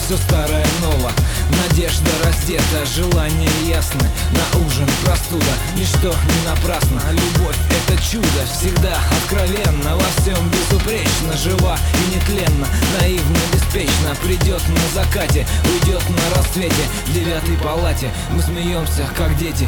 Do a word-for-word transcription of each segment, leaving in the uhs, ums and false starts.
все старое ново. Надежда раздета, желания ясны. На ужин простуда, ничто не напрасно. Любовь — это чудо, всегда откровенно, во всем безупречно, жива и нетленна, наивно, беспечно. Придет на закате, уйдет на рассвете. В девятой палате мы смеемся, как дети.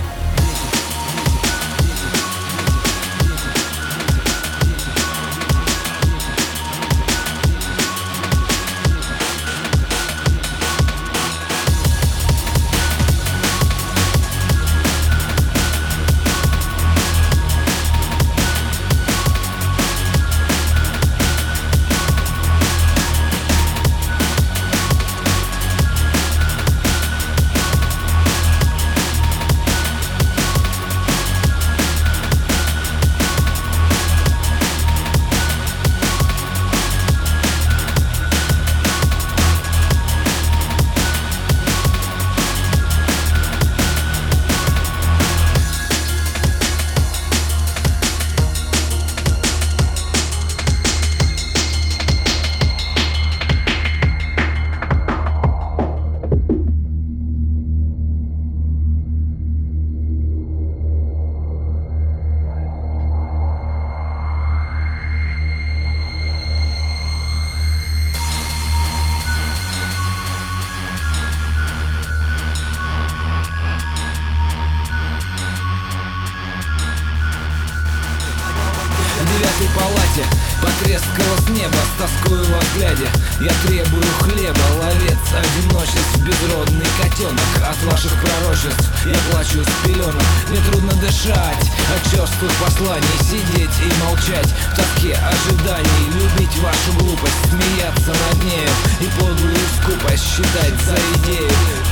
В девятой палате потрескалось небо, с тоскою во взгляде. Я требую хлеба, ловец одиночеств, безродный котенок. От ваших пророчеств я плачу с пеленок. Мне трудно дышать от черствых посланий, сидеть и молчать в тоске ожиданий. Любить вашу глупость, смеяться над нею и подлую скупость считать за идею.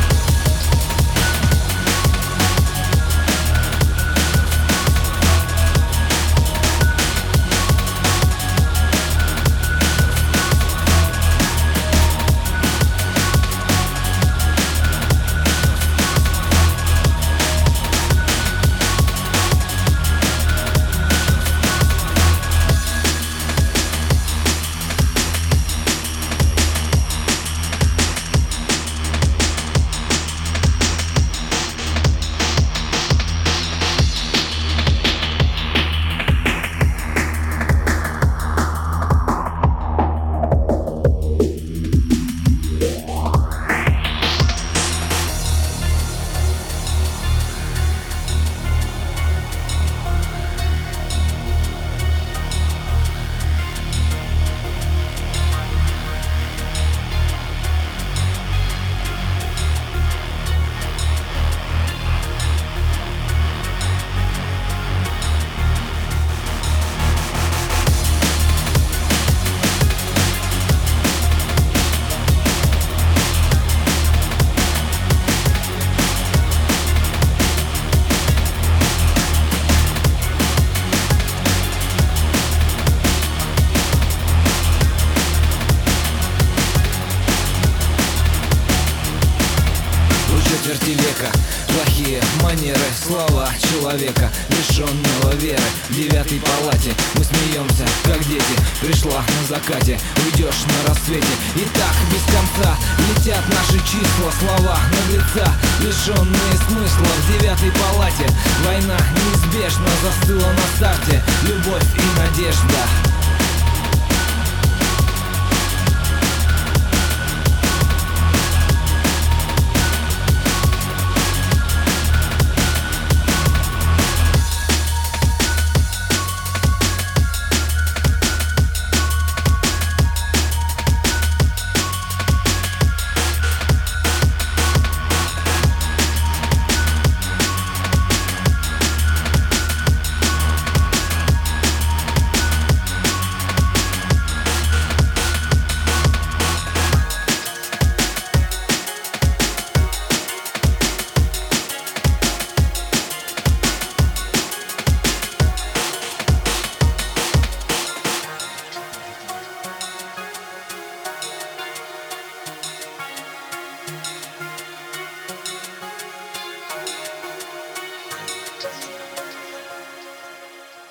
Четверти века, плохие манеры, слова человека, лишенного веры. В девятой палате мы смеемся, как дети. Пришла на закате, уйдешь на рассвете. И так без конца летят наши числа, слова наглеца, лишенные смысла. В девятой палате война неизбежно застыла на старте. Любовь и надежда.